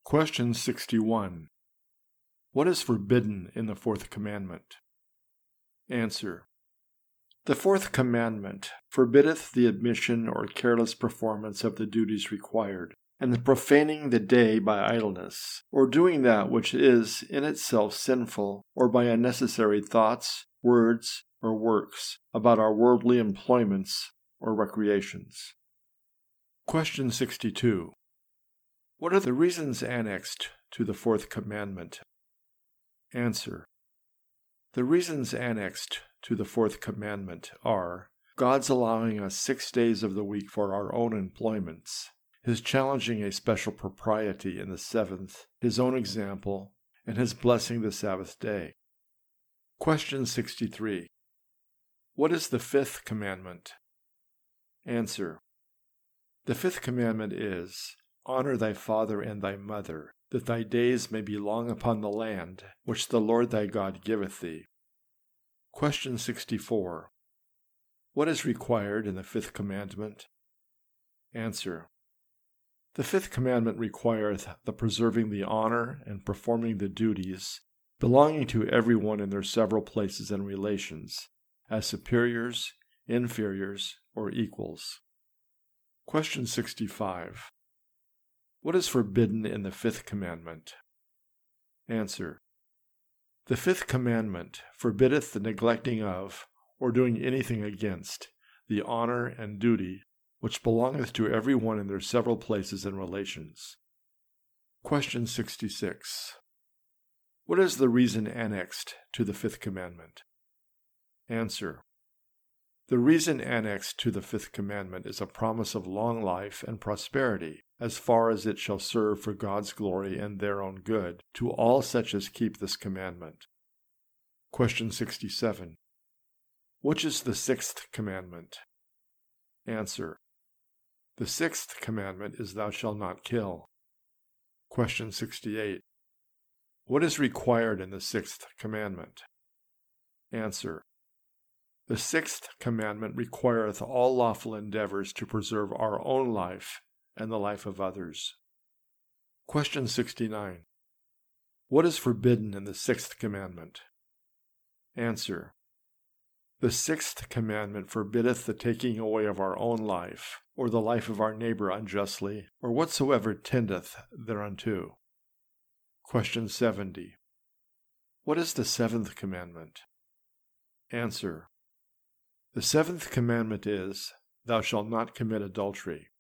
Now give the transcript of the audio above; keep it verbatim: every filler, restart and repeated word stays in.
Question sixty-one. What is forbidden in the fourth commandment? Answer. The fourth commandment forbiddeth the omission or careless performance of the duties required, and the profaning the day by idleness, or doing that which is in itself sinful, or by unnecessary thoughts, words, or works about our worldly employments or recreations. Question sixty-two. What are the reasons annexed to the fourth commandment? Answer. The reasons annexed to the fourth commandment are God's allowing us six days of the week for our own employments, His challenging a special propriety in the seventh, His own example, and His blessing the Sabbath day. Question sixty-three. What is the fifth commandment? Answer. The fifth commandment is, Honor thy father and thy mother, that thy days may be long upon the land which the Lord thy God giveth thee. Question sixty-four. What is required in the fifth commandment? Answer. The fifth commandment requireth the preserving the honor and performing the duties belonging to every one in their several places and relations, as superiors, inferiors, or equals. Question sixty-five. What is forbidden in the fifth commandment? Answer. The fifth commandment forbiddeth the neglecting of, or doing anything against, the honor and duty which belongeth to every one in their several places and relations. Question sixty-six. What is the reason annexed to the fifth commandment? Answer. The reason annexed to the fifth commandment is a promise of long life and prosperity, as far as it shall serve for God's glory and their own good, to all such as keep this commandment. Question sixty-seven. Which is the sixth commandment? Answer. The sixth commandment is thou shalt not kill. Question sixty-eight. What is required in the sixth commandment? Answer. The sixth commandment requireth all lawful endeavors to preserve our own life and the life of others. Question sixty-nine. What is forbidden in the sixth commandment? Answer. The sixth commandment forbiddeth the taking away of our own life, or the life of our neighbor unjustly, or whatsoever tendeth thereunto. Question seventy. What is the seventh commandment? Answer. The seventh commandment is, Thou shalt not commit adultery.